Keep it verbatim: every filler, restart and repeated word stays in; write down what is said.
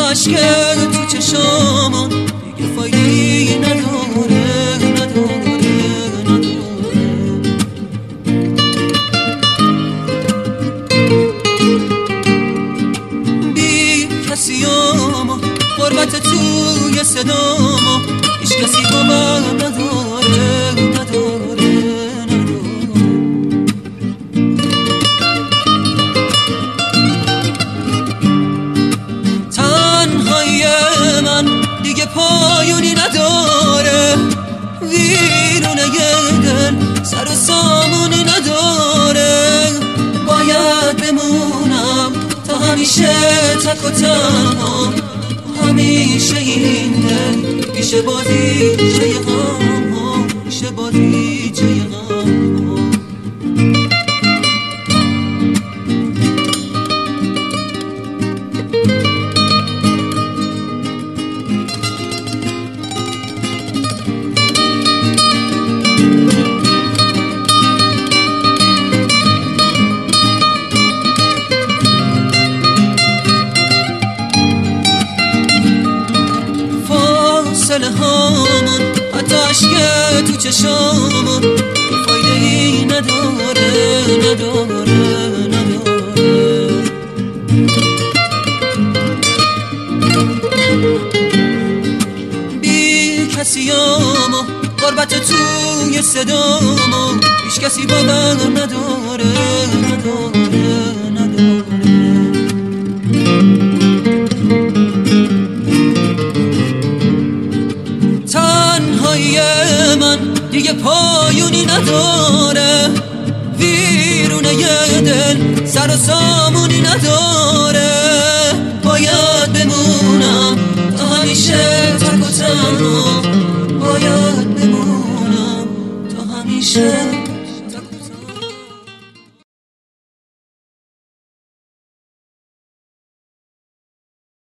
اشک تو چشامون دیگه فایده‌ای نداره نداره نداره. بی کسیامو غربت توی صدامو هیچ کسی با من نداره نداره نداره. تنهایی من دیگه پایونی نداره، ویرونه یه دل سر و سامونی نداره. باید بمونم تا همیشه تک و تنها، همیشه این دل پیش بازیچه غم ها، پیش بازیچه غم ها. فاصله هامون حتی اشک تو چشامون فایده‌ای نداره نداره نداره. بی کسیامو غربت توی صدامو هیچ کسی با من نداره نداره نداره. تنهایی من دیگه پایونی نداره، ویرونه یه دل سر و سامونی نداره. باید